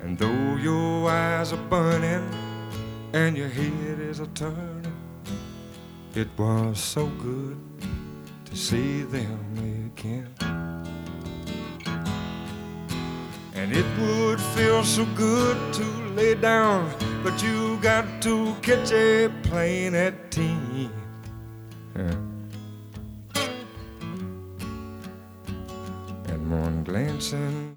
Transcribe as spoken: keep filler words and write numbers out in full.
And though your eyes are burning and your head is a turning, it was so good to see them again. And it would feel so good to lay down, but you got to catch a plane at ten. Yeah. And one glancing